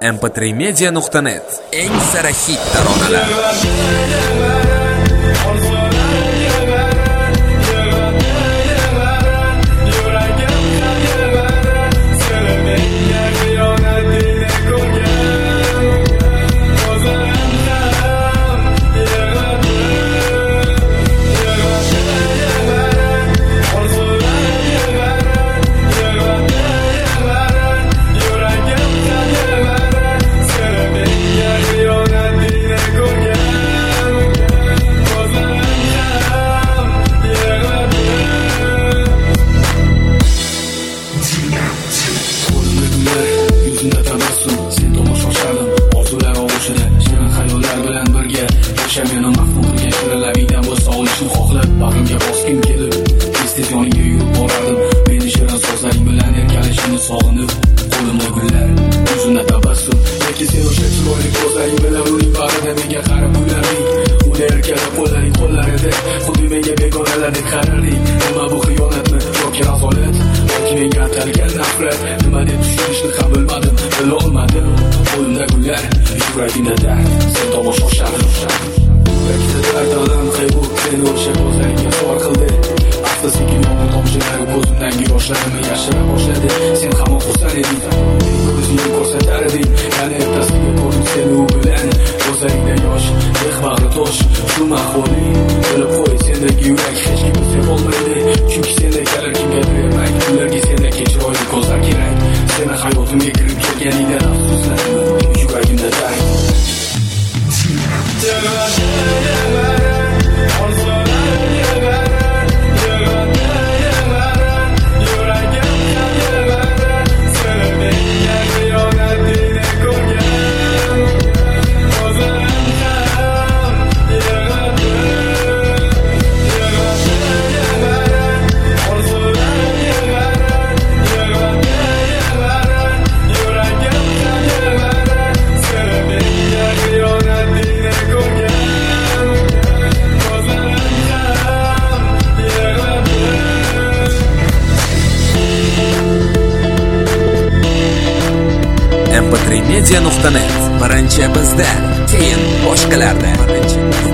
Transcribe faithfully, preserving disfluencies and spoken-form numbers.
em p tre media nuqta net eng sara hit taronalar. Mening mahbubimga shirinlabidan bo'lsa olishni xohlab bag'rimga bosgim kelib tez-tez yoningga yurib borardim. Meni shirin so'zlaring bilan erkalashingni sog'inib, qo'limda gullar, yuzimda tabassum. Lekin sen o'sha chiroyli ko'zlaring bilan uning bag'rida menga qarab kuylarding. Uni erkalab qo'llaring qo'llarida xuddi menga begonalardek qararding. Nima bu xiyonatmi yoki azolat, yoki menga atalgan nafrat? Nima deb tushunishni ham bilmadim, bilolmadim. Qo'limda gullar, yuragimda dard, sen tomosha qilsang Ardalan qayg'u seni o'sha ko'zlaringga sor qildi. Asta-sekin yomg'ir tomchilari ko'zimdagi yoshlarimni yashira boshladi. Sen hamon xursand eding, ko'zingni ko'rsatar eding. Yana ertasiga ko'rdim seni u bilan, ko'zlaringda yosh, deh bag'ri tosh. Shu mahvoling bilib qo'y, sendagi yurak hech kimni sevolmaydi. Chunki sendek kalar kimgadir ermak, ularga sendagi chiroyli ko'zlar kerak. Seni hayotimga kirib kelganingdan afsuslandim, yuragimda dard. em p tre media nuqta net birinchi bizda, keyin boshqalarda.